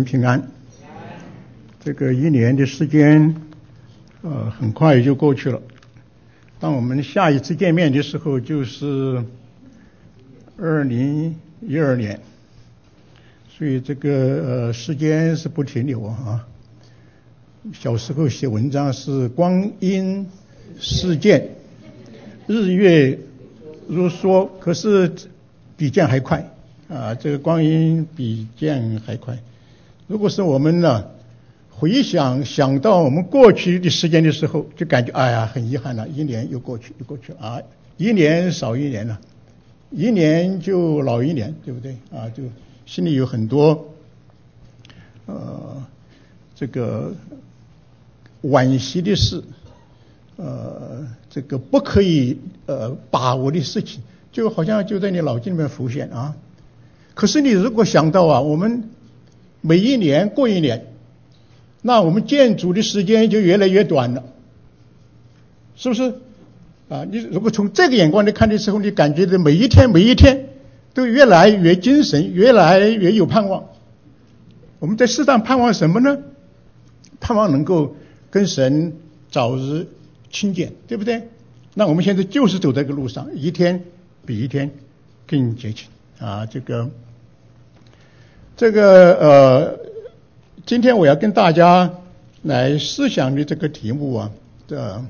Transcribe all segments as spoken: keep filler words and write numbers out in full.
们平安。这个一年的时间，呃，很快就过去了。当我们下一次见面的时候，就是二零一二年。所以这个呃时间是不停留啊。小时候写文章是光阴似箭，日月如梭，可是比箭还快啊！这个光阴比箭还快。如果是我们呢，回想想到我们过去的时间的时候，就感觉哎呀，很遗憾了，一年又过去又过去了啊，一年少一年了，一年就老一年，对不对啊？就心里有很多呃这个惋惜的事，呃这个不可以呃把握的事情，就好像就在你脑筋里面浮现啊。可是你如果想到啊，我们每一年过一年，那我们见主的时间就越来越短了，是不是啊？你如果从这个眼光来看的时候，你感觉的每一天每一天都越来越精神，越来越有盼望。我们在世上盼望什么呢？盼望能够跟神早日亲近，对不对？那我们现在就是走这个路上，一天比一天更接近啊！这个这个呃，今天我要跟大家来思想的这个题目啊，这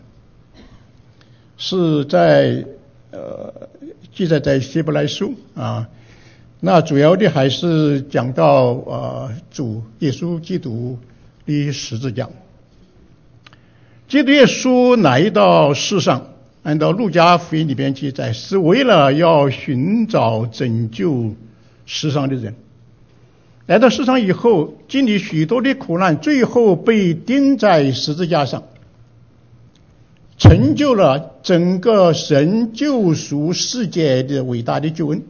是在呃记载在希伯来书啊。那主要的还是讲到呃主耶稣基督的十字架。基督耶稣来到世上，按照路加福音里边记载，是为了要寻找拯救世上的人。来到世上以后，经历许多的苦难，最后被钉在十字架上，成就了整个神救赎世界的伟大的救恩。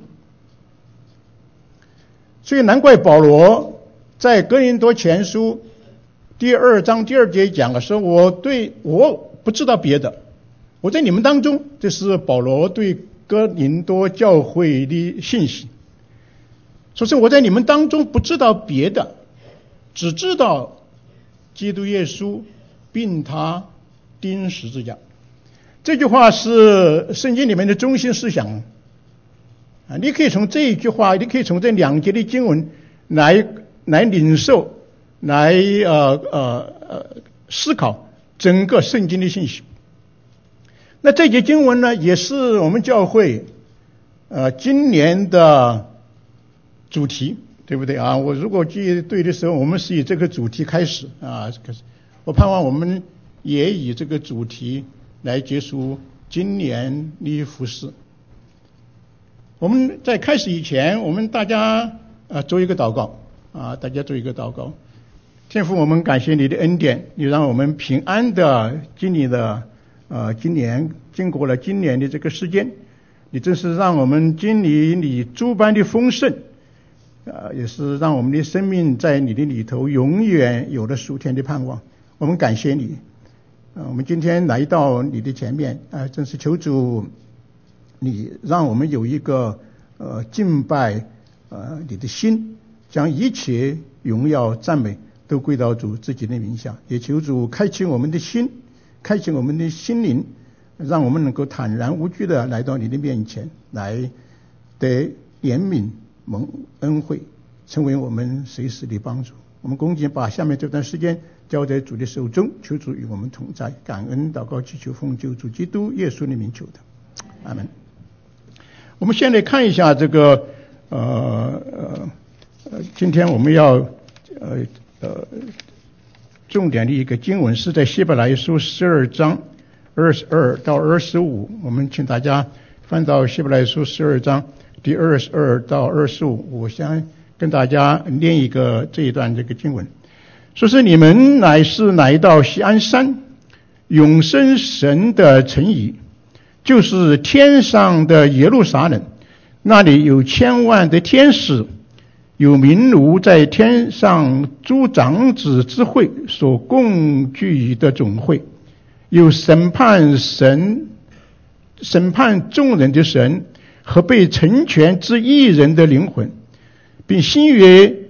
所以难怪保罗在哥林多前书第二章第二节讲了，说我对我不知道别的，我在你们当中，这是保罗对哥林多教会的信息。说是我在你们当中不知道别的，只知道基督耶稣并他钉十字架。这句话是圣经里面的中心思想啊！你可以从这一句话，你可以从这两节的经文来来领受，来呃呃呃思考整个圣经的信息。那这节经文呢，也是我们教会呃今年的主题，对不对啊？我如果记得对的时候，我们是以这个主题开始啊。可是我盼望我们也以这个主题来结束今年的服事。我们在开始以前，我们大家啊做一个祷告啊，大家做一个祷告。天父，我们感谢你的恩典，你让我们平安的经历了呃今年，经过了今年的这个时间，你真是让我们经历你诸般的丰盛。呃，也是让我们的生命在你的里头永远有了属天的盼望。我们感谢你，呃，我们今天来到你的前面，啊、呃，真是求主，你让我们有一个呃敬拜呃你的心，将一切荣耀赞美都归到主自己的名下。也求主开启我们的心，开启我们的心灵，让我们能够坦然无惧的来到你的面前，来得怜悯。蒙恩惠，成为我们随时的帮助。我们恭敬把下面这段时间交在主的手中，求主与我们同在。感恩祷告祈求奉救主基督耶稣的名求的，阿门。我们先来看一下这个呃呃，今天我们要呃呃重点的一个经文是在希伯来书十二章二十二到二十五。我们请大家翻到希伯来书十二章第二十二到二十五，我想跟大家念一个这一段这个经文，说是你们乃是来到锡安山，永生神的城邑，就是天上的耶路撒冷，那里有千万的天使，有名奴在天上诸长子之会所共聚的总会，有审判神审判众人的神和被成全之义人的灵魂，并新约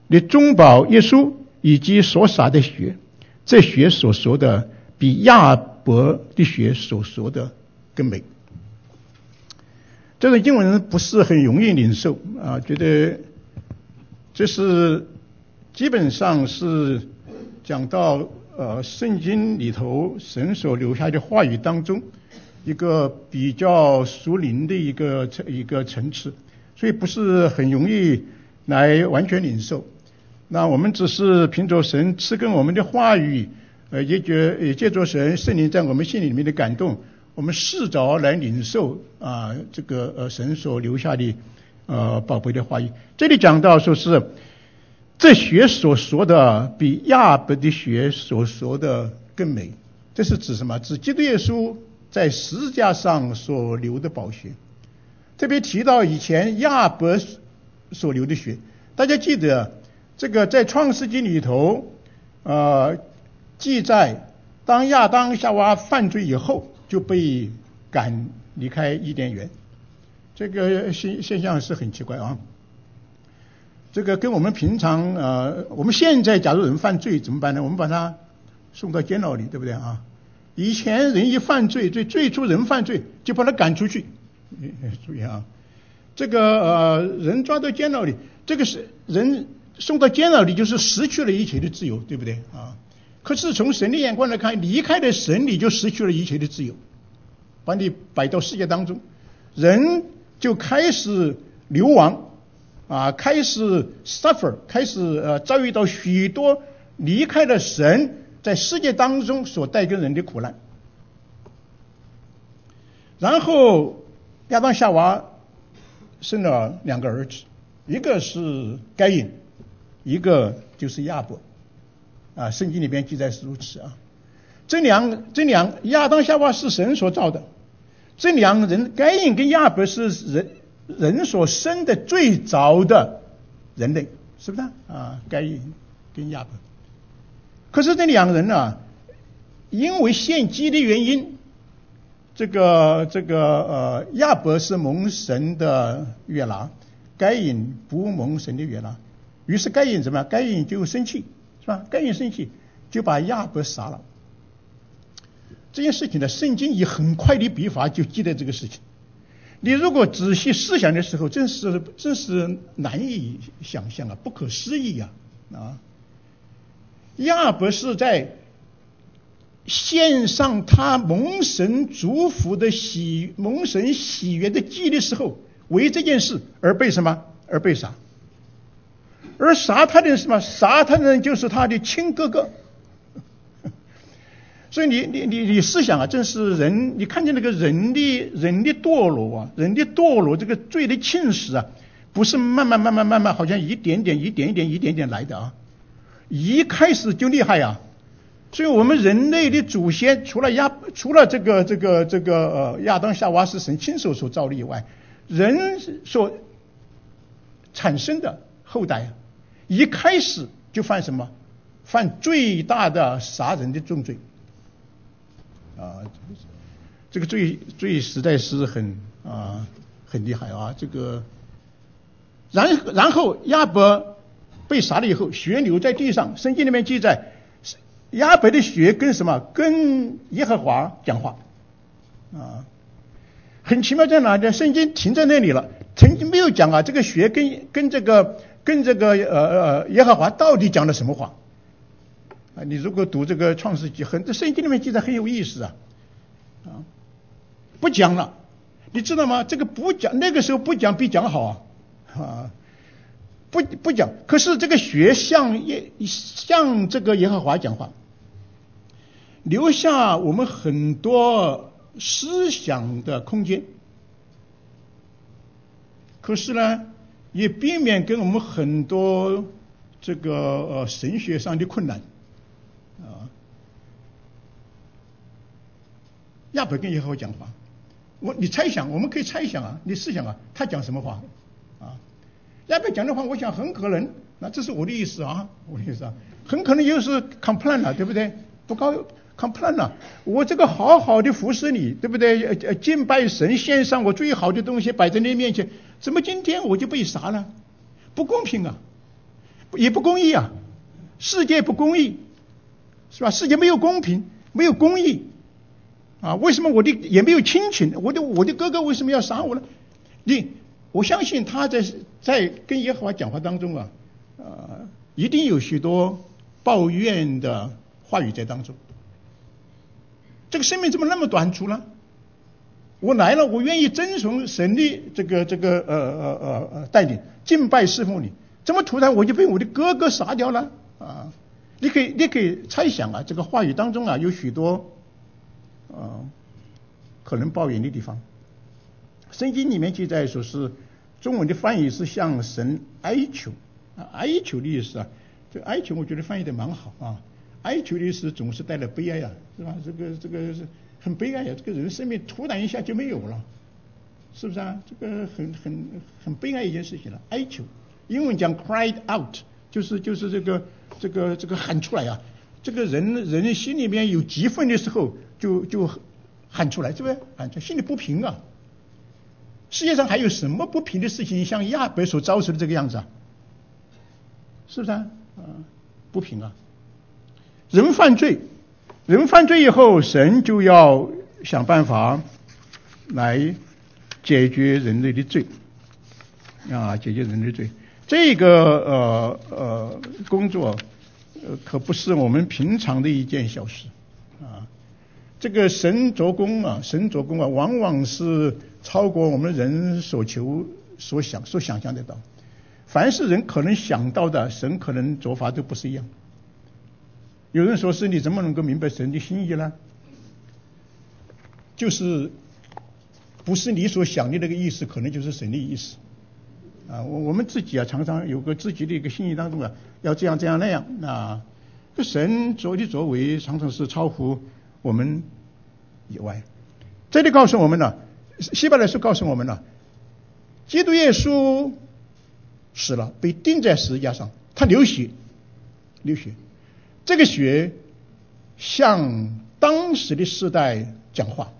你中保耶稣以及所洒的血，这血所说的比亚伯的血所说的更美。这种经文不是很容易领受啊，觉得这是基本上是讲到呃圣经里头神所留下的话语当中一个比较属灵的一个一个层次，所以不是很容易来完全领受。那我们只是凭着神赐给我们的话语，呃，也借也借着神圣灵在我们心里面的感动，我们试着来领受啊这个呃神所留下的呃宝贝的话语。这里讲到说是这血所说的比亚伯的血所说的更美，这是指什么？指基督耶稣在十字架上所流的宝血。特别提到以前亚伯所流的血，大家记得这个在创世纪里头呃记载，当亚当夏娃犯罪以后就被赶离开伊甸园，这个现现象是很奇怪啊。这个跟我们平常呃我们现在假如人犯罪怎么办呢？我们把他送到监牢里，对不对啊？以前人一犯罪，最最初人犯罪就把他赶出去。注意啊，这个呃人抓到监牢里，这个是人送到监牢里就是失去了一切的自由，对不对啊？可是从神的眼光来看，离开了神你就失去了一切的自由，把你摆到世界当中，人就开始流亡啊，开始 suffer， 开始呃遭遇到许多离开了神在世界当中所带给人的苦难。然后亚当夏娃生了两个儿子，一个是该隐，一个就是亚伯啊，圣经里边记载是如此啊。这两这两亚当夏娃是神所造的，这两人该隐跟亚伯是人人所生的最早的人类，是不是啊？该隐跟亚伯。可是这两人呢，因为献祭的原因，这个这个呃亚伯是蒙神的悦纳，该隐不蒙神的悦纳，于是该隐怎么样？该隐就生气，是吧？该隐生气就把亚伯杀了。这件事情呢，圣经以很快的笔法就记载这个事情。你如果仔细思想的时候，真是真是难以想象啊，不可思议啊啊！亚伯是在献上他蒙神祝福的喜蒙神喜悦的祭的时候，为这件事而被什么？而被杀。而杀他的人是什么？杀他的人就是他的亲哥哥。所以你你你你思想啊，真是人，你看见那个人的人的堕落啊，人的堕落，这个罪的侵蚀啊，不是慢慢慢慢慢慢，好像一点点一点一点一点点来的啊，一开始就厉害啊。所以我们人类的祖先除了亚除了这个这个这个呃亚当夏娃是神亲手所造的以外，人所产生的后代啊，一开始就犯什么？犯最大的杀人的重罪。啊，这个罪罪实在是很啊很厉害啊！这个，然然后亚伯被杀了以后，血流在地上，圣经里面记载，亚伯的血跟什么？跟耶和华讲话啊！很奇妙在哪呢？圣经停在那里了，曾经没有讲啊，这个血跟跟这个跟这个呃呃耶和华到底讲了什么话？啊，你如果读这个创世纪，很这圣经里面记载很有意思啊，啊，不讲了，你知道吗？这个不讲，那个时候不讲比讲好啊，啊，不不讲。可是这个血向耶向这个耶和华讲话，留下我们很多思想的空间。可是呢，也避免给我们很多这个呃神学上的困难。啊，亚伯跟耶和华讲话，我你猜想，我们可以猜想啊，你试想啊，他讲什么话啊？亚伯讲的话，我想很可能，那这是我的意思啊，我的意思啊，很可能又是 complain 了，对不对？不高 complain 了，我这个好好的服侍你，对不对？呃，敬拜神，献上我最好的东西摆在你面前，怎么今天我就被杀了？不公平啊！ 也不公义啊，世界不公义，是吧？世界没有公平，没有公义啊！为什么我的也没有亲情？我的我的哥哥为什么要杀我呢？你我相信他在在跟耶和华讲话当中啊，呃，一定有许多抱怨的话语在当中。这个生命怎么那么短促呢？我来了，我愿意遵从神的这个这个呃呃呃呃带领，敬拜侍奉你，怎么突然我就被我的哥哥杀掉了啊？你可以你可以猜想啊，这个话语当中啊有许多呃可能抱怨的地方。圣经里面记载说是中文的翻译是向神哀求啊，哀求的意思啊，这个哀求我觉得翻译的蛮好啊。哀求的意思总是带来悲哀啊，是吧？这个这个是很悲哀啊，这个人生命突然一下就没有了，是不是啊？这个很很很悲哀一件事情了。哀求，英文讲 cried out， 就是就是这个这个这个喊出来啊。这个人人心里面有急愤的时候就就喊出来，是不是？喊出来，心里不平啊。世界上还有什么不平的事情像亚伯所遭受的这个样子啊？是不是啊？啊，不平啊。人犯罪，人犯罪以后，神就要想办法来解决人类的罪啊，解决人类的罪。这个呃呃工作，呃可不是我们平常的一件小事啊。这个神做工啊，神做工啊，往往是超过我们人所求、所想、所想象得到。凡是人可能想到的，神可能做法都不是一样。有人说是你怎么能够明白神的心意呢？就是不是你所想的那个意思，可能就是神的意思啊。我我们自己啊，常常有个自己的一个心意当中啊，要这样这样那样啊。这神作的作为常常是超乎我们以外。这里告诉我们呢，希伯来书告诉我们呢，基督耶稣死了，被钉在十字架上，他流血，流血。这个血向当时的世代讲话，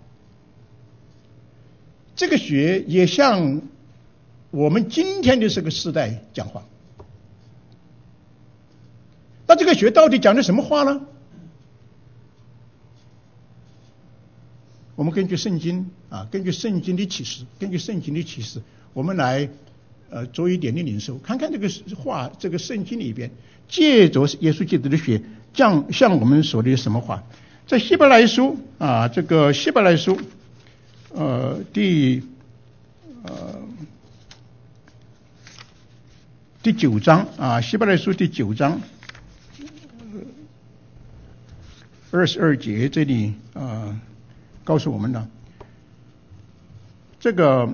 这个血也向我们今天的这个世代讲话。那这个血到底讲的什么话呢？我们根据圣经啊，根据圣经的启示，根据圣经的启示，我们来呃做一点的领受，看看这个话，这个圣经里边借着耶稣基督的血讲向我们说的什么话。在希伯来书啊，这个希伯来书呃第呃第九章啊，希伯来书第九章二十二节，这里呃告诉我们呢，这个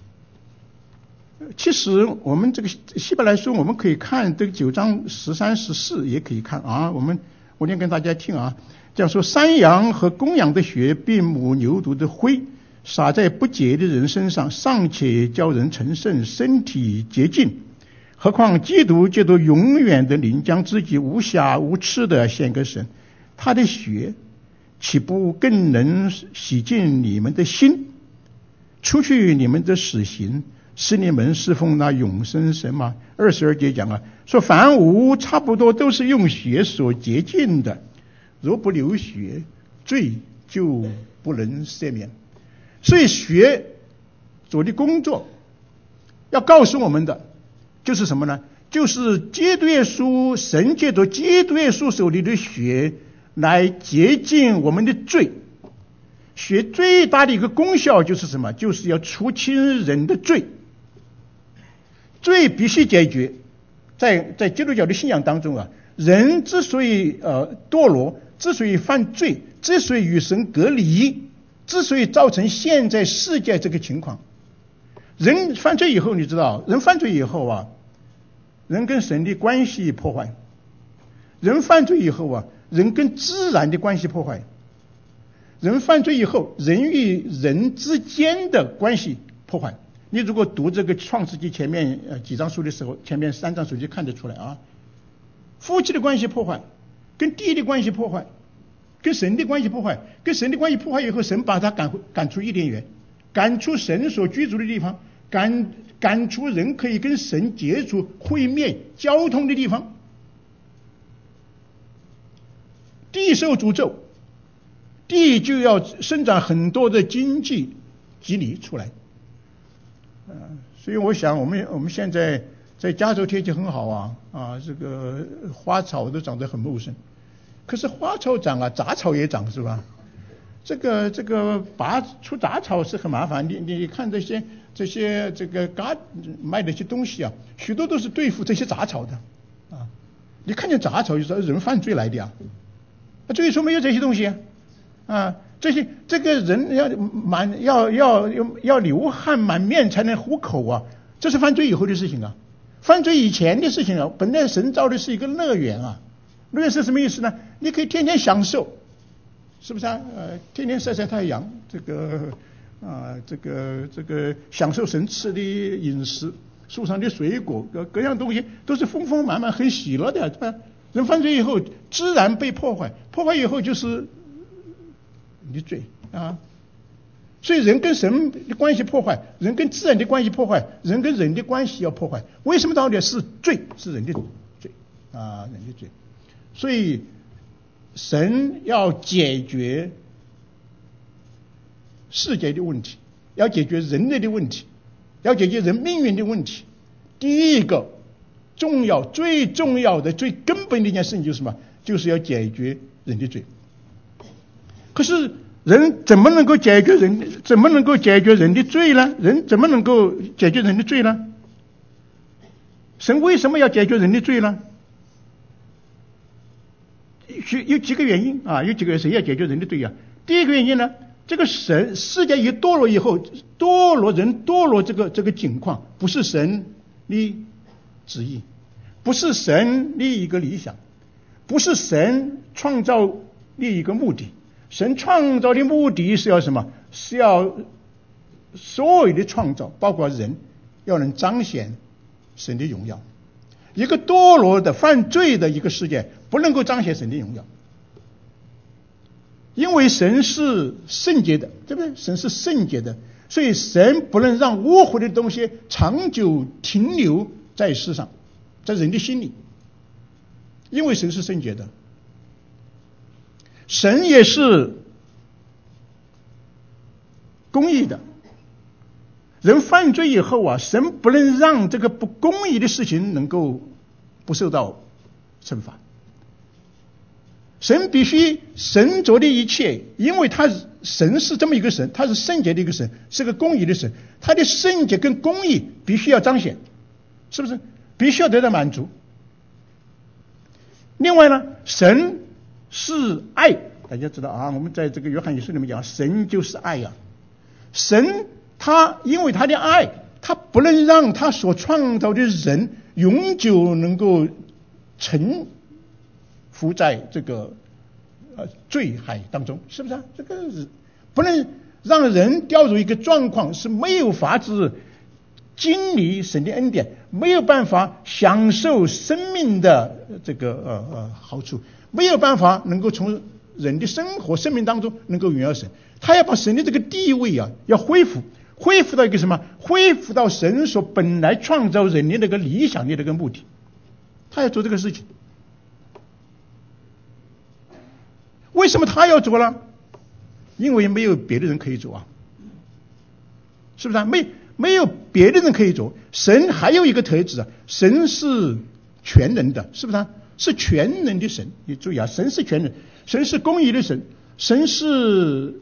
其实我们这个希伯来书我们可以看这个九章十三十四也可以看啊。我们我念跟大家听啊，讲说山羊和公羊的血并母牛犊的灰洒在不洁的人身上，尚且叫人成圣，身体洁净，何况基督借着永远的灵将自己无瑕无疵的献给神，他的血岂不更能洗净你们的心，除去你们的死刑，使你们侍奉那永生神吗？二十二节讲啊，说凡物差不多都是用血所洁净的，若不流血，罪就不能赦免。所以血做的工作要告诉我们的就是什么呢？就是基督耶稣，神借着基督耶稣手里的血来洁净我们的罪。血最大的一个功效就是什么？就是要除清人的罪。罪必须解决。在在基督教的信仰当中啊，人之所以呃堕落，之所以犯罪，之所以与神隔离，之所以造成现在世界这个情况，人犯罪以后，你知道，人犯罪以后啊，人跟神的关系破坏；人犯罪以后啊，人跟自然的关系破坏；人犯罪以后，人与人之间的关系破坏。你如果读这个创世纪前面呃几章书的时候，前面三章书就看得出来啊，夫妻的关系破坏，跟地的关系破坏，跟神的关系破坏，跟神的关系破坏以后，神把他赶赶出伊甸园，赶出神所居住的地方， 赶赶出人可以跟神接触、会面、交通的地方。地受诅咒，地就要生长很多的经济机理出来。呃，所以我想我们我们现在在加州天气很好啊啊，这个花草都长得很茂盛。可是花草长啊，杂草也长，是吧？这个这个拔除杂草是很麻烦。你你看这些这些这个嘎卖的一些东西啊，许多都是对付这些杂草的啊。你看见杂草就说人犯罪来的啊，这里说没有这些东西啊，啊这些这个人要满要要要要流汗满面才能糊口啊，这是犯罪以后的事情啊。犯罪以前的事情啊，本来神造的是一个乐园啊。乐园是什么意思呢？你可以天天享受，是不是啊？呃，天天晒晒太阳，这个啊，这个这个享受神吃的饮食，树上的水果，各各样东西都是丰丰满满，很喜乐的，对吧？人犯罪以后，自然被破坏，破坏以后就是你的罪啊。所以人跟神的关系破坏，人跟自然的关系破坏，人跟人的关系要破坏。为什么到底是罪？是人的罪啊，人的罪。所以神要解决世界的问题，要解决人类的问题，要解决人命运的问题。第一个重要、最重要的、最根本的一件事情就是什么？就是要解决人的罪。可是人怎么能够解决人？怎么能够解决人的罪呢？人怎么能够解决人的罪呢？神为什么要解决人的罪呢？有几个原因啊，有几个神要解决人的罪啊。第一个原因呢，这个神世界一堕落以后，堕落人堕落这个这个境况，不是神的旨意，不是神的一个理想，不是神创造的一个目的。神创造的目的是要什么？是要所有的创造，包括人，要能彰显神的荣耀。一个堕落的犯罪的一个世界不能够彰显神的荣耀，因为神是圣洁的，对不对？神是圣洁的，所以神不能让污秽的东西长久停留在世上，在人的心里，因为神是圣洁的。神也是公义的，人犯罪以后啊，神不能让这个不公义的事情能够不受到惩罚。神必须神做的一切，因为他神是这么一个神，他是圣洁的一个神，是个公义的神，他的圣洁跟公义必须要彰显，是不是？必须要得到满足。另外呢，神是爱，大家知道啊，我们在这个约翰一书里面讲，神就是爱呀、啊。神他因为他的爱，他不能让他所创造的人永久能够沉浮在这个呃罪海当中，是不是啊？这个不能让人掉入一个状况，是没有法子经历神的恩典，没有办法享受生命的这个呃呃好处，没有办法能够从人的生活生命当中能够荣耀神。他要把神的这个地位啊要恢复，恢复到一个什么？恢复到神所本来创造人的那个理想的那个目的。他要做这个事情。为什么他要做呢？因为没有别的人可以做啊，是不是啊？没没有别的人可以做。神还有一个特质啊，神是全能的，是不是啊？是全能的神。你注意啊，神是全能，神是公义的神，神是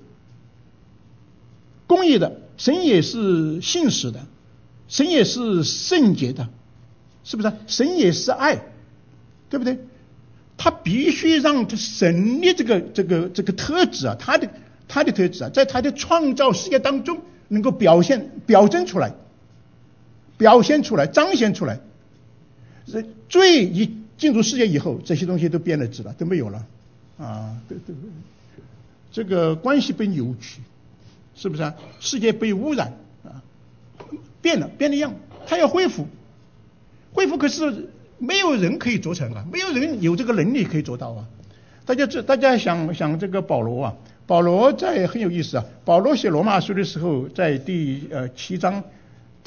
公义的，神也是信实的，神也是圣洁的，是不是啊？神也是爱，对不对？他必须让神的这个这个这个特质啊，他的他的特质啊，在他的创造世界当中能够表现表征出来，表现出来，彰显出来。罪一进入世界以后，这些东西都变了质了，都没有了啊！对对，这个关系被扭曲，是不是啊？世界被污染啊，变了，变了样，他要恢复，恢复可是没有人可以做成啊，没有人有这个能力可以做到啊。大家这大家想想这个保罗啊，保罗在很有意思啊。保罗写罗马书的时候，在第呃七章第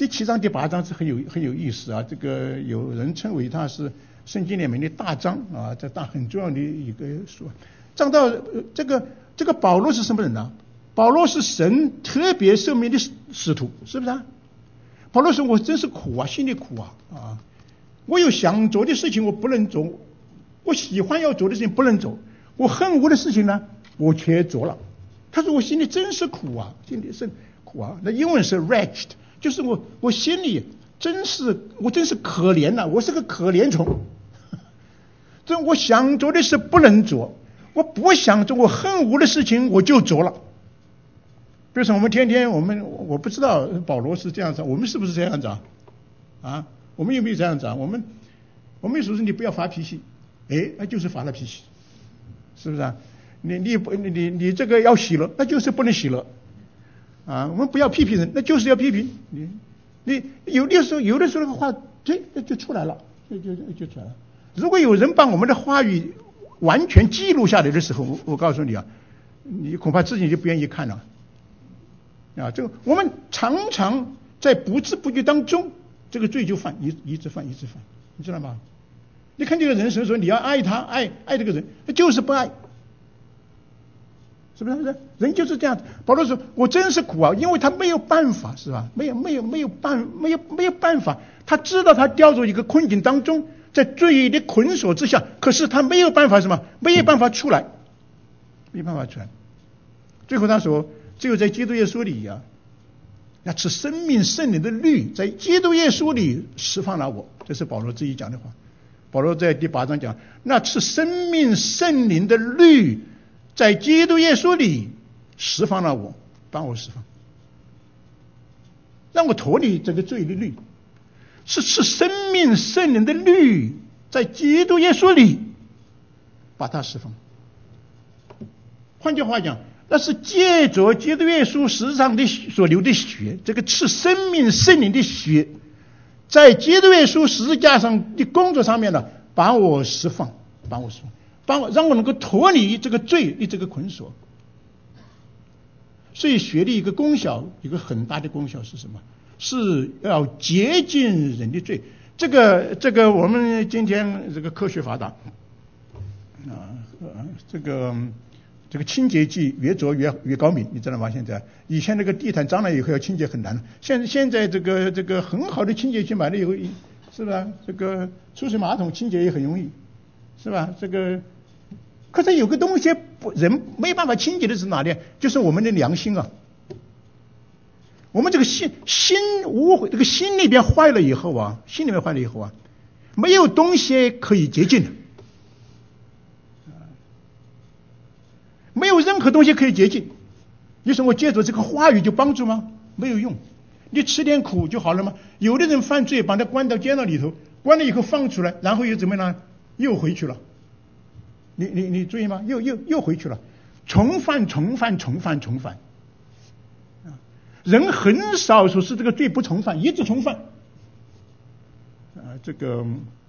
第七章、第八章是很有很有意思啊。这个有人称为它是圣经里面的大章啊，这大很重要的一个书。讲到、呃、这个这个保罗是什么人呢？保罗是神特别赦免的使徒，是不是啊？保罗说：“我真是苦啊，心里苦啊啊！我有想做的事情我不能做，我喜欢要做的事情不能做，我恨恶的事情呢，我却做了。”他说：“我心里真是苦啊，心里是苦啊。”那英文是 wretched， 就是我我心里真是我真是可怜呐、啊，我是个可怜虫。这我想做的事不能做，我不想做我恨恶的事情我就做了。比如说我们天天我们我不知道保罗是这样子，我们是不是这样子啊？啊，我们有没有这样子啊？我们我们有时候说你不要发脾气，哎，那就是发了脾气，是不是啊？你你不你你你这个要喜乐，那就是不能喜乐啊！我们不要批评人，那就是要批评你。你有的时候有的时候那个话，这就出来了，就就就出来了。如果有人把我们的话语完全记录下来的时候，我我告诉你啊，你恐怕自己就不愿意看了啊！这个我们常常在不知不觉当中，这个罪就犯，一一直犯，一直犯，你知道吗？你看这个人神说你要爱他，爱爱这个人，他就是不爱，是不是？人就是这样。保罗说：“我真是苦啊，因为他没有办法，是吧？没有没有没有办没有没有办法，他知道他掉入一个困境当中。”在罪的捆锁之下，可是他没有办法什么？没有办法出来，没有办法出来。最后他说：“只有在基督耶稣里呀、啊，那吃生命圣灵的律，在基督耶稣里释放了我。”这是保罗自己讲的话。保罗在第八章讲：“那吃生命圣灵的律，在基督耶稣里释放了我，帮我释放，让我脱离这个罪的律。”是是生命圣灵的律，在基督耶稣里把它释放。换句话讲，那是借着基督耶稣身上的所流的血，这个是生命圣灵的血，在基督耶稣十字架上的工作上面呢，把我释放，把我释放，把我让我能够脱离这个罪的这个捆锁。所以血的一个功效，一个很大的功效是什么？是要洁净人的罪。这个这个我们今天这个科学发达啊，这个这个清洁剂越做越越高明，你知道吗？现在以前那个地毯脏了以后要清洁很难，现现在这个这个很好的清洁剂买了以后，是吧？这个抽水马桶清洁也很容易，是吧？这个可是有个东西不人没办法清洁的是哪里？就是我们的良心啊。我们这个心心污秽，这个心里边坏了以后啊，心里面坏了以后啊，没有东西可以洁净的，没有任何东西可以洁净。你说我借着这个话语就帮助吗？没有用。你吃点苦就好了吗？有的人犯罪，把他关到监牢里头，关了以后放出来，然后又怎么样呢？又回去了。你你你注意吗？又又又回去了，重犯重犯重犯重犯。人很少说是这个罪不重犯，一直重犯。啊，这个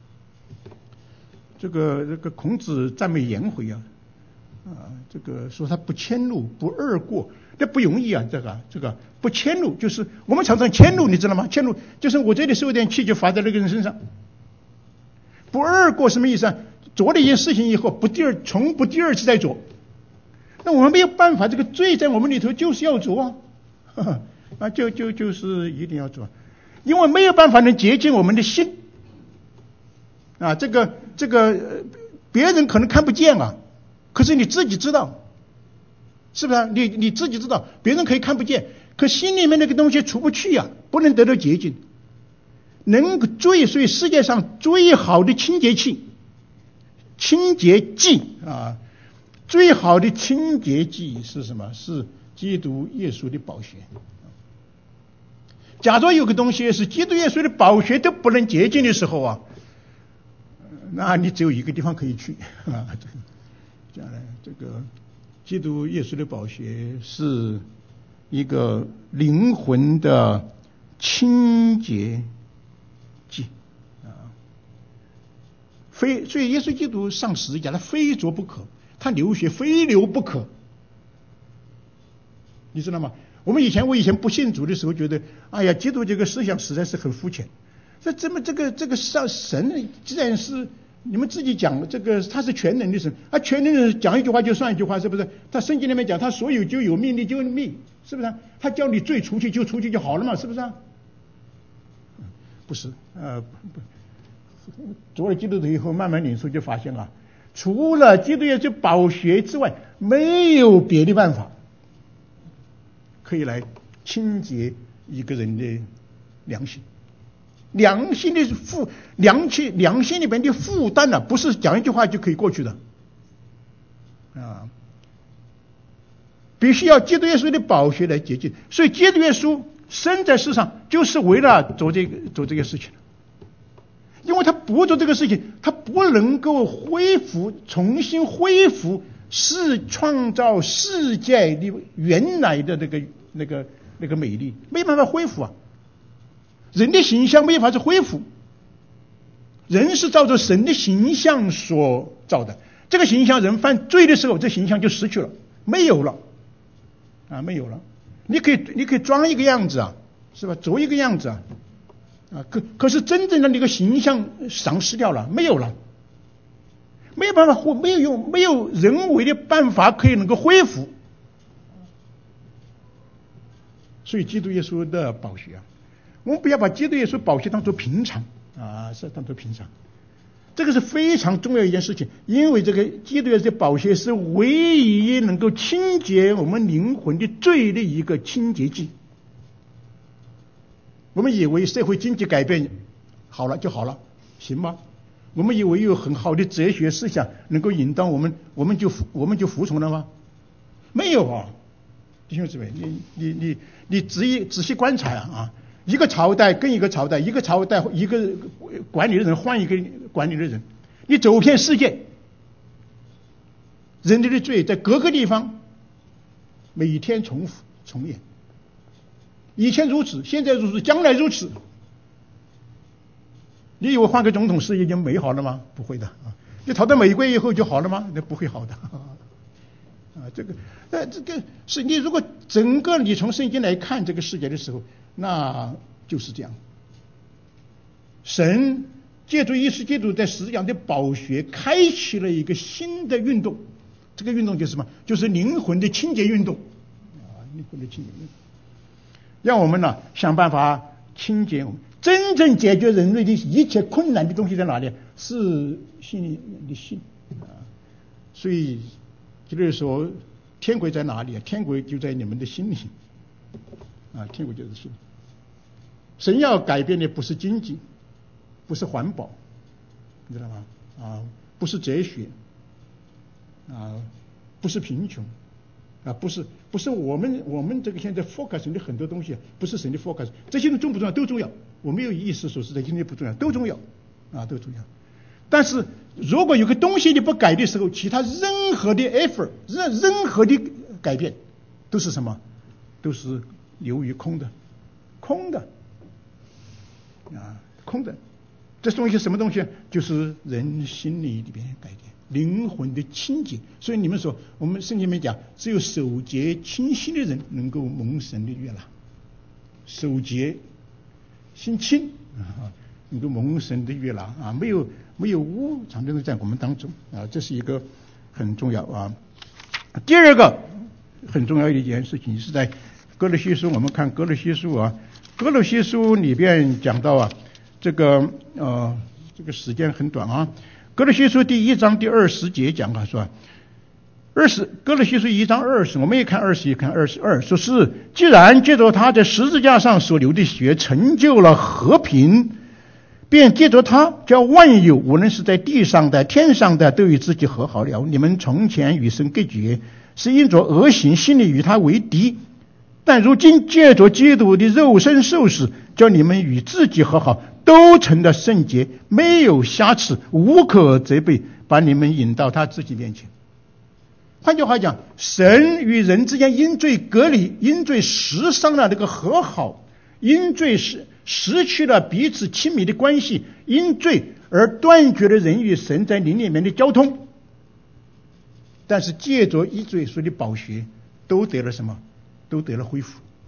这个这个孔子赞美颜回啊，啊，这个说他不迁怒，不贰过，这不容易啊。这个这个不迁怒，就是我们常常迁怒，你知道吗？迁怒就是我这里收点气就发在那个人身上。不贰过什么意思啊？做了一件事情以后，不第二从不第二次再做。那我们没有办法，这个罪在我们里头就是要做啊。啊，就就就是一定要做，因为没有办法能洁净我们的心啊。这个这个别人可能看不见啊，可是你自己知道，是不是？你你自己知道，别人可以看不见，可心里面那个东西出不去啊，不能得到洁净。能够最所以世界上最好的清洁器、清洁剂啊，最好的清洁剂是什么？是基督耶稣的宝血。假如有个东西是基督耶稣的宝血都不能洁净的时候啊，那你只有一个地方可以去啊。这样呢，这个基督耶稣的宝血是一个灵魂的清洁剂啊。非所以耶稣基督上十字架，他非做不可，他流血非流不可。你知道吗？ 我们以前我以前不信主的时候，觉得哎呀，基督这个思想实在是很肤浅。这怎么这个这个上神既然是你们自己讲这个他是全能的神，啊全能的人讲一句话就算一句话，是不是？他圣经里面讲他所有就有，命令就命，是不是？他叫你罪出去就出去就好了嘛，是不是啊？不是，呃不。做了基督徒以后，慢慢领受就发现了，除了基督耶稣宝血之外，没有别的办法可以来清洁一个人的良心。良心的负良心良心里边的负担呢、啊，不是讲一句话就可以过去的啊，必须要基督耶稣的宝血来洁净。所以基督耶稣生在世上就是为了做这个做这个事情。因为他不做这个事情，他不能够恢复重新恢复是创造世界的原来的那个那个那个美丽，没办法恢复啊。人的形象没法子恢复，人是照着神的形象所造的，这个形象人犯罪的时候，这形象就失去了，没有了啊，没有了。你可以你可以装一个样子啊，是吧？做一个样子啊。啊，可可是真正的那个形象丧失掉了，没有了，没有办法恢，没有用，没有人为的办法可以能够恢复。所以基督耶稣的宝血啊，我们不要把基督耶稣宝血当作平常啊，是当作平常，这个是非常重要一件事情，因为这个基督耶稣的宝血是唯一能够清洁我们灵魂的罪的一个清洁剂。我们以为社会经济改变好了就好了，行吗？我们以为有很好的哲学思想能够引导我们，我们就我们就服从了吗？没有啊，弟兄姊妹，你你你你仔细仔细观察啊，一个朝代跟一个朝代，一个朝代一个管理的人换一个管理的人，你走遍世界，人类的罪在各个地方每天重复重演。以前如此，现在如此，将来如此。你以为换个总统世界就美好了吗？不会的啊！你逃到美国以后就好了吗？那不会好的啊！这个，呃，这个是你如果整个你从圣经来看这个世界的时候，那就是这样。神借助耶稣基督在十字架的宝血，开启了一个新的运动。这个运动就是什么？就是灵魂的清洁运动啊！灵魂的清洁运动。让我们呢想办法清洁我们，真正解决人类的一切困难的东西在哪里？是心里的心啊。所以就是说，天国在哪里啊？天国就在你们的心里啊，天国就是心。神要改变的不是经济，不是环保，你知道吗？啊，不是哲学，啊，不是贫穷。啊，不是，不是我们我们这个现在 focus 的很多东西，不是神的 focus， 这些重不重要？都重要。我没有意思说是在今天不重要，都重要，啊，都重要。但是如果有个东西你不改的时候，其他任何的 effort， 任任何的改变，都是什么？都是流于空的，空的，啊，空的。这东西什么东西？就是人心里里边改变。灵魂的清洁，所以你们说，我们圣经里面讲，只有守节清心的人能够蒙神的悦纳。守节心清啊，能够蒙神的悦纳啊，没有没有污常常在我们当中啊，这是一个很重要啊。第二个很重要的一件事情是在哥罗西书，我们看哥罗西书啊，哥罗西书里边讲到啊，这个呃这个时间很短啊。哥罗西书第一章第二十节讲啊，说二十哥罗西书一章二十，我们也看二十，也看二十二，说是既然借着他在十字架上所流的血成就了和平，便借着他叫万有，无论是在地上的、天上的，都与自己和好了。你们从前与神隔绝，是因着恶行，心里与他为敌。但如今借着基督的肉身受死，叫你们与自己和好，都成了圣洁，没有瑕疵，无可责备，把你们引到他自己面前。换句话讲，神与人之间因罪隔离，因罪失伤了这个和好，因罪失失去了彼此亲密的关系，因罪而断绝了人与神在灵里面的交通。但是借着一罪所的宝血，都得了什么？都得了恢复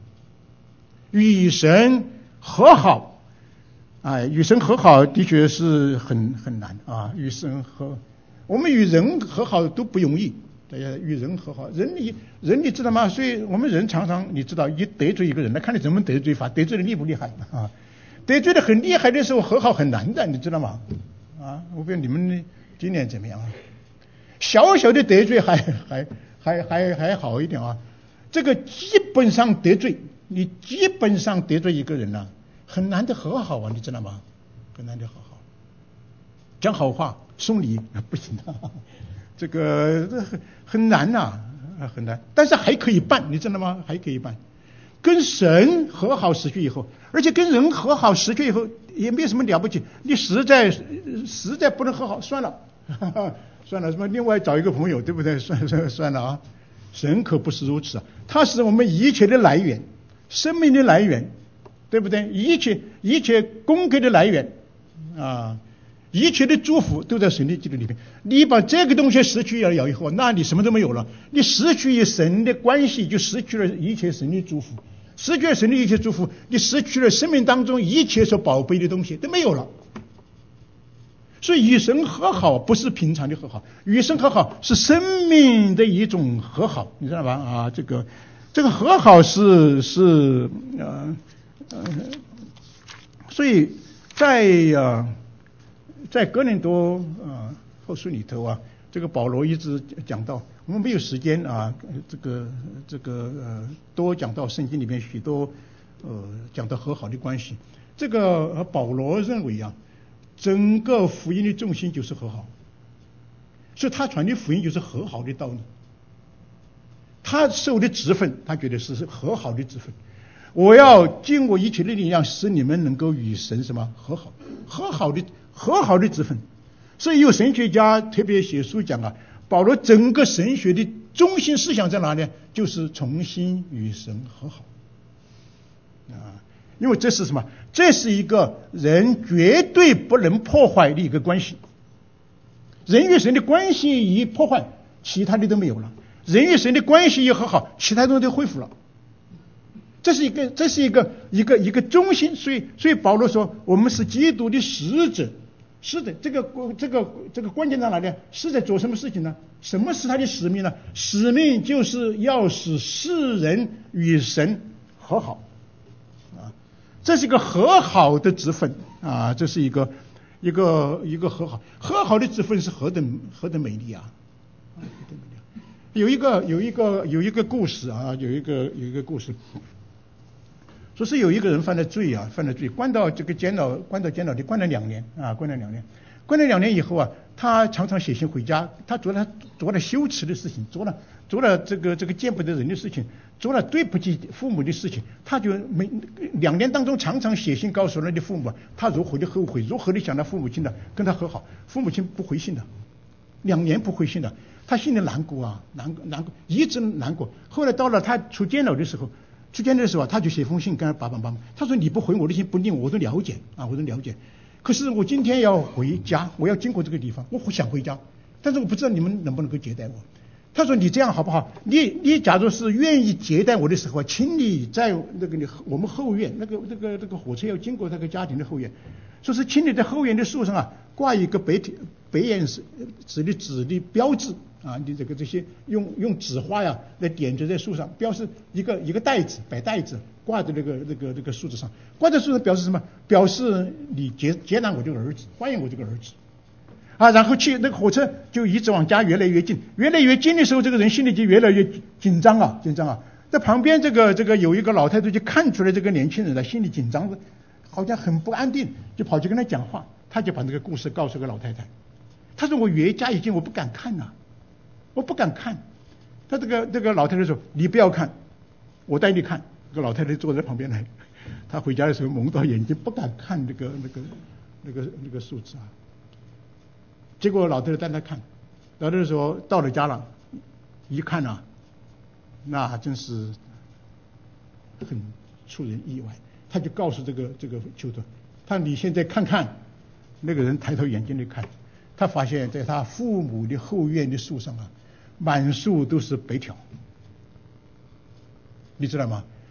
与神和好，哎，与神和好的确是很很难啊。与神和，我们与人和好都不容易。大家与人和好，人你人你知道吗？所以我们人常常你知道，一得罪一个人，那看你怎么得罪法，得罪的厉不厉害啊？得罪的很厉害的时候，和好很难的，你知道吗？啊，我不知道你们今年怎么样啊？小小的得罪还还还还还好一点啊，这个基本上得罪，你基本上得罪一个人呢、啊，很难的和好啊，你知道吗？很难的和好，讲好话送礼不行的。这个这很很难呐、啊，很难，但是还可以办，你知道吗？还可以办。跟神和好失去以后，而且跟人和好失去以后也没有什么了不起，你实在实在不能和好，算了，哈哈算了，什么另外找一个朋友，对不对？算算算了啊！神可不是如此啊，他是我们一切的来源，生命的来源，对不对？一切一切功格的来源啊。一切的祝福都在神的基督里面，你把这个东西失去了以后，那你什么都没有了。你失去与神的关系，就失去了一切神的祝福，失去了神的一切祝福，你失去了生命当中一切所宝贝的东西都没有了。所以与神和好不是平常的和好，与神和好是生命的一种和好，你知道吧？啊，这个这个和好是是呃呃，所以在呃。在哥林多呃后书里头啊，这个保罗一直讲到，我们没有时间啊，这个这个呃多讲到圣经里面许多呃讲到和好的关系。这个、呃、保罗认为啊，整个福音的重心就是和好，所以他传的福音就是和好的道理。他受的职分，他觉得是和好的职分。我要尽我一切的力量，使你们能够与神什么和好，和好的。和好的职分，所以有神学家特别写书讲啊，保罗整个神学的中心思想在哪里？就是重新与神和好啊，因为这是什么？这是一个人绝对不能破坏的一个关系。人与神的关系一破坏，其他的都没有了；人与神的关系一和好，其他东西都恢复了。这是一个，这是一个一个一个中心。所以，所以保罗说，我们是基督的使者。是的，这个这个这个关键在哪里？是在做什么事情呢？什么是他的使命呢？使命就是要使世人与神和好啊，这是一个和好的职分啊，这是一个一个一个和好和好的职分是何等何等美丽啊！有一个有一个有一个故事啊，有一个有一个故事。说是有一个人犯了罪啊，犯了罪，关到这个监牢，关到监牢里，关了两年啊，关了两年，关了两年以后啊，他常常写信回家，他做了做了羞耻的事情，做了做了这个这个见不得人的事情，做了对不起父母的事情，他就每两年当中常常写信告诉他的父母，他如何的后悔，如何的想到父母亲的，跟他和好，父母亲不回信的，两年不回信的，他心里难过啊，难过难过，一直难过。后来到了他出监牢的时候。出监的时候，他就写封信跟他爸爸妈妈，他说你不回我的信不理我，我都了解啊，我都了解。可是我今天要回家，我要经过这个地方，我想回家，但是我不知道你们能不能够接待我。他说你这样好不好？你你假如是愿意接待我的时候，请你在那个你我们后院那个那个那个火车要经过那个家庭的后院，说是请你在后院的树上啊挂一个白白颜色纸的纸的标志。啊，你这个这些用用纸花呀来点缀在树上，标示一个一个袋子，摆袋子挂在那个那个那个树枝上，挂在树上表示什么？表示你接接纳我这个儿子，欢迎我这个儿子。啊，然后去那个火车就一直往家越来越近，越来越近的时候，这个人心里就越来越紧张啊，紧张啊。在旁边这个这个有一个老太太就看出来这个年轻人的心里紧张的，好像很不安定，就跑去跟他讲话，他就把这个故事告诉个老太太。他说我越家一近，我不敢看呐、啊。我不敢看，他这个这个老太太说：“你不要看，我带你看。”这个老太太坐在旁边来，她回家的时候蒙到眼睛，不敢看那个那个那个那个数字啊。结果老太太带她看，老太太说到了家了，一看啊，那真是很出人意外。他就告诉这个这个丘顿，他你现在看看，那个人抬头眼睛来看，他发现在他父母的后院的树上啊。满树都是白条，你知道吗？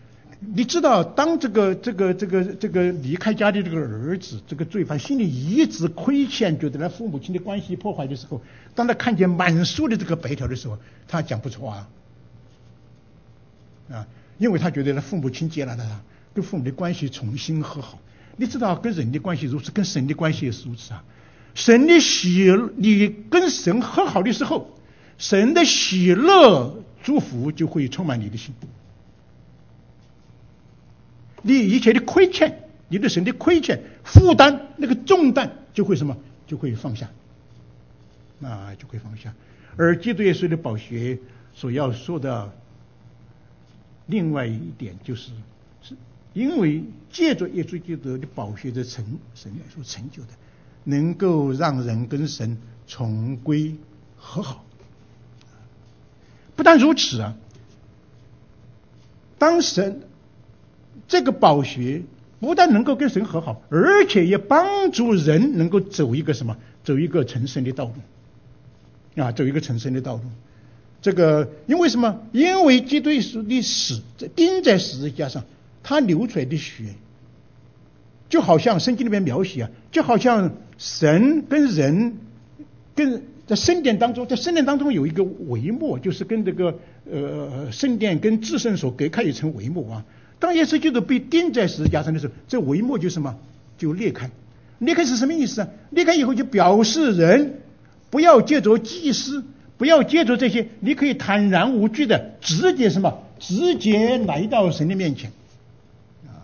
你知道，当这个这个这个这个离开家的这个儿子，这个罪犯心里一直亏欠，觉得他父母亲的关系破坏的时候，当他看见满书的这个白条的时候，他讲不出话啊，因为他觉得他父母亲接纳了他，跟父母的关系重新和好。你知道，跟人的关系如此，跟神的关系也是如此啊。神的喜，你跟神和好的时候，神的喜乐祝福就会充满你的心。你一切的亏欠，你对神的亏欠负担，那个重担就会什么？就会放下，啊，就会放下。而基督耶稣的宝血所要说的另外一点，就是是因为借着耶稣基督的宝血的成神所成就的，能够让人跟神重归和好。不但如此啊，当神这个宝血不但能够跟神和好，而且也帮助人能够走一个什么？走一个成圣的道路啊，走一个成圣的道路。这个因为什么？因为基督耶稣的死钉在十字架上，他流出来的血，就好像圣经里面描写啊，就好像神跟人跟在圣殿当中，在圣殿当中有一个帷幕，就是跟这个呃圣殿跟至圣所隔开一层帷幕啊。当耶稣基督被钉在十字架上的时候，这帷幕就什么？就裂开。裂开是什么意思啊？裂开以后就表示人不要借着祭司，不要借着这些，你可以坦然无惧的直接什么？直接来到神的面前啊。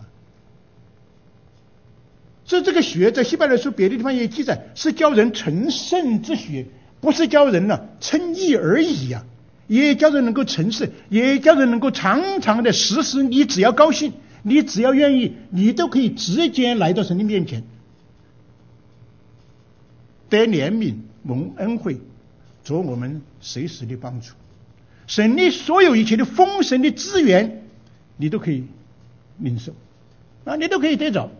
所以这个血在希伯来书别的地方也记载，是叫人成圣之血，不是叫人呢称义而已啊。也叫人能够成圣，也叫人能够常常的时时，你只要高兴，你只要愿意，你都可以直接来到神的面前，得怜悯蒙恩惠，做我们随时的帮助。神的所有一切的丰盛的资源，你都可以领受啊，你都可以得着。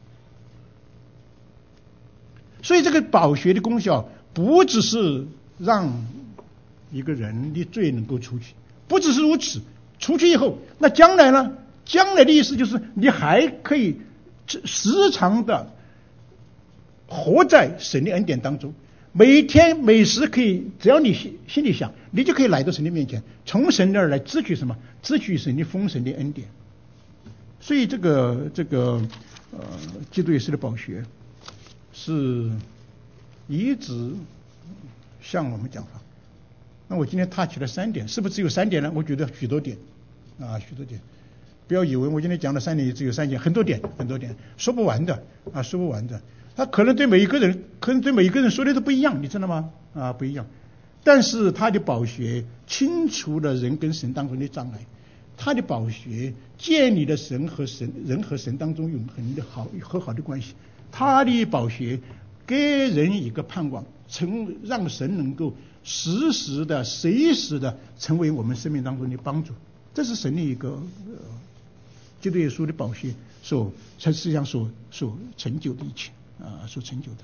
所以这个宝血的功效，不只是让一个人的罪能够除去，不只是如此，除去以后，那将来呢？将来的意思就是你还可以时常的活在神的恩典当中，每天每时可以，只要你心心里想，你就可以来到神的面前，从神那儿来支取什么？支取神的丰盛的恩典。所以这个这个呃，基督耶稣的宝血是一直向我们讲话。那我今天踏起了三点，是不是只有三点呢？我觉得许多点啊，许多点。不要以为我今天讲了三点只有三点，很多点，很多点，说不完的啊，说不完的。他可能对每一个人，可能对每一个人说的都不一样，你知道吗？啊，不一样。但是他的宝血清除了人跟神当中的障碍，他的宝血建立了神和神人和神当中永恒的好和好的关系。他的宝血给人一个盼望，成让神能够时时的、随时的成为我们生命当中的帮助。这是神的一个呃，基督耶稣的宝血所实际上所所成就的一切啊，所成就的。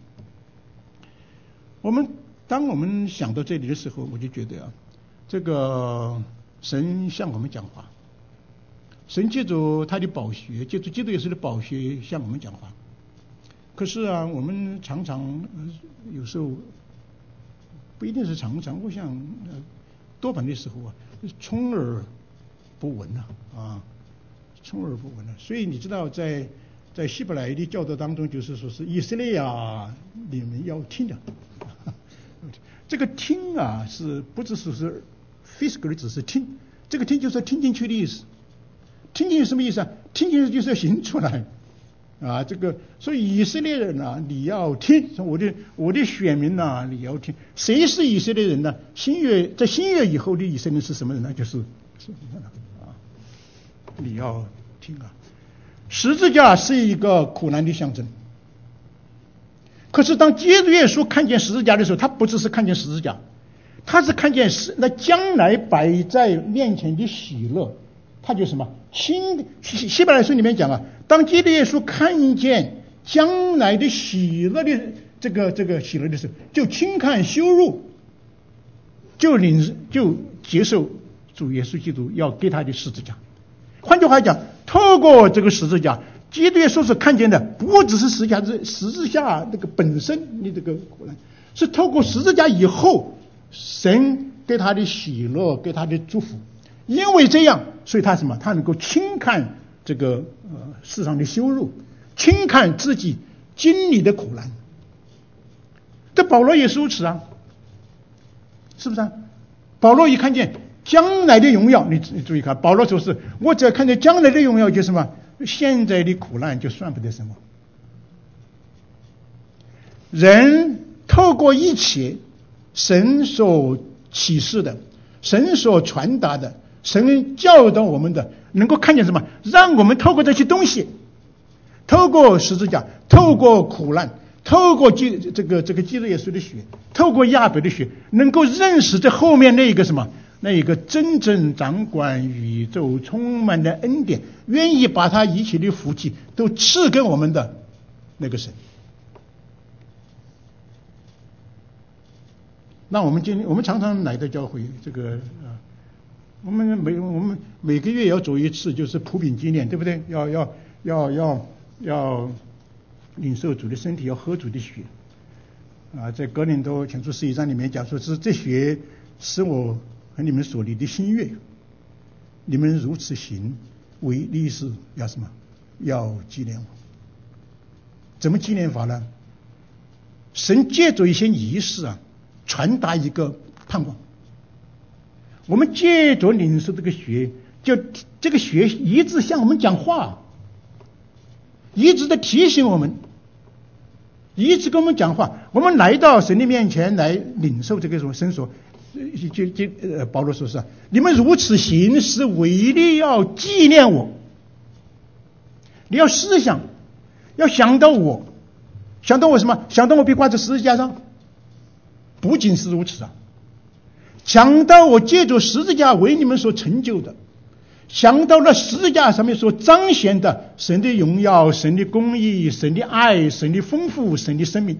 我们当我们想到这里的时候，我就觉得啊，这个神向我们讲话，神借着他的宝血，借着基督耶稣的宝血向我们讲话。可是啊，我们常常、呃、有时候不一定是常常，我想、呃、多半的时候啊，充耳不闻啊，啊，充耳不闻啊。所以你知道在，在在希伯来的教导当中，就是说是以色列啊，你们要听的。这个听啊，是不只是是 physically 只是听，这个听就是听进去的意思。听进去什么意思啊？听进去就是要行出来。啊，这个所以以色列人啊，你要听我的我的选民呐、啊，你要听。谁是以色列人呢？新约在新约以后的以色列人是什么人呢？就是是啊，你要听啊。十字架是一个苦难的象征，可是当基督耶稣看见十字架的时候，他不只是看见十字架，他是看见是那将来摆在面前的喜乐。他就什么亲希希伯来书里面讲啊，当基督耶稣看见将来的喜乐的这个这个喜乐的时候，就轻看羞辱，就领就接受主耶稣基督要给他的十字架。 换句话讲，透过这个十字架，基督耶稣所看见的不只是十字架，十字架这个本身，你这个苦难是透过十字架以后，神给他的喜乐，给他的祝福。因为这样，所以他什么？他能够轻看这个呃世上的羞辱，轻看自己经历的苦难。这保罗也是如此啊，是不是啊？保罗一看见将来的荣耀，你你注意看，保罗说是我只要看见将来的荣耀，就什么？现在的苦难就算不得什么。人透过一切神所启示的，神所传达的，神教导我们的，能够看见什么？让我们透过这些东西，透过十字架，透过苦难，透过基这个这个基督耶稣的血，透过亚伯的血，能够认识这后面那一个什么？那一个真正掌管宇宙、充满的恩典，愿意把他一切的福气都赐给我们的那个神。那我们今天我们常常来到教会，这个啊，我们每我们每个月要走一次，就是普饼纪念，对不对？要要要要要领受主的身体，要喝主的血。啊，在哥林多前书十一章里面讲说，是这血使我和你们所立的心愿，你们如此行，为立是要什么？要纪念我。怎么纪念法呢？神借着一些仪式啊，传达一个盼望。我们借着领受这个血，就这个血一直向我们讲话，一直的提醒我们，一直跟我们讲话。我们来到神的面前来领受这个什么神所。就就呃，保罗说是，你们如此行是为了要纪念我。你要思想，要想到我，想到我什么？想到我被挂在十字架上。不仅是如此啊，想到我借着十字架为你们所成就的，想到了十字架上面所彰显的神的荣耀、神的公义、神的爱、神的丰富、神的生命。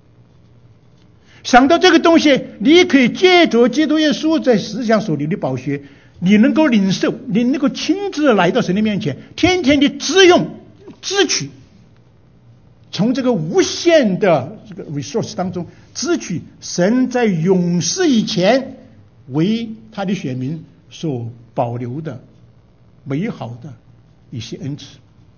想到这个东西，你可以借着基督耶稣在十字架所立的宝血，你能够领受，你能够亲自来到神的面前，天天的支用、支取，从这个无限的这个 resource 当中支取神在永世以前为他的选民所保留的美好的一些恩赐。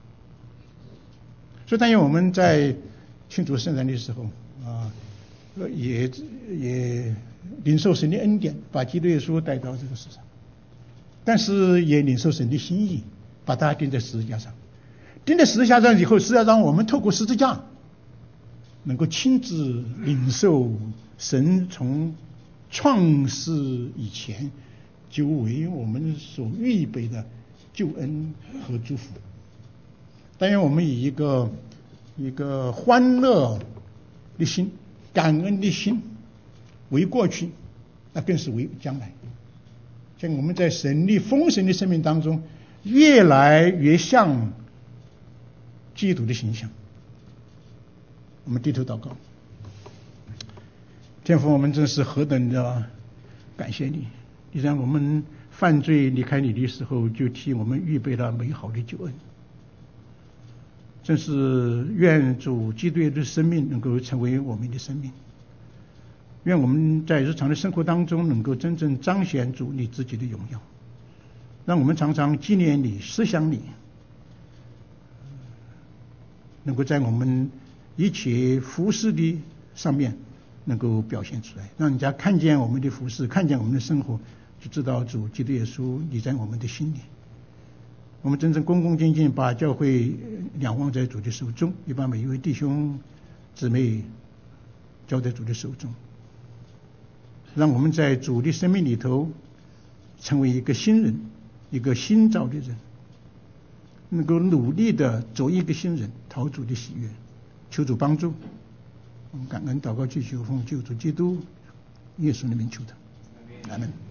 所以但愿我们在庆祝圣诞的时候啊，也也领受神的恩典，把基督耶稣带到这个世上，但是也领受神的心意，把他钉在十字架上。钉在十字架上以后，是要让我们透过十字架能够亲自领受神从创世以前就为我们所预备的救恩和祝福。但愿我们以一个一个欢乐的心、感恩的心为过去，那更是为将来。像我们在神的丰盛的生命当中，越来越像基督的形象。我们低头祷告。天父，我们真是何等的感谢你，你让我们犯罪离开你的时候，就替我们预备了美好的救恩。真是愿主基督的生命能够成为我们的生命，愿我们在日常的生活当中能够真正彰显主你自己的荣耀，让我们常常纪念你、思想你，能够在我们一切服事的上面能够表现出来，让人家看见我们的服事，看见我们的生活，就知道主基督耶稣你在我们的心里。我们真正恭恭敬敬把教会仰望在主的手中，也把每一位弟兄姊妹交在主的手中，让我们在主的生命里头成为一个新人，一个新造的人，能够努力的做一个新人，讨主的喜悦。求主帮助，我们感恩祷告，祈求奉救主基督耶稣的名求的，阿们。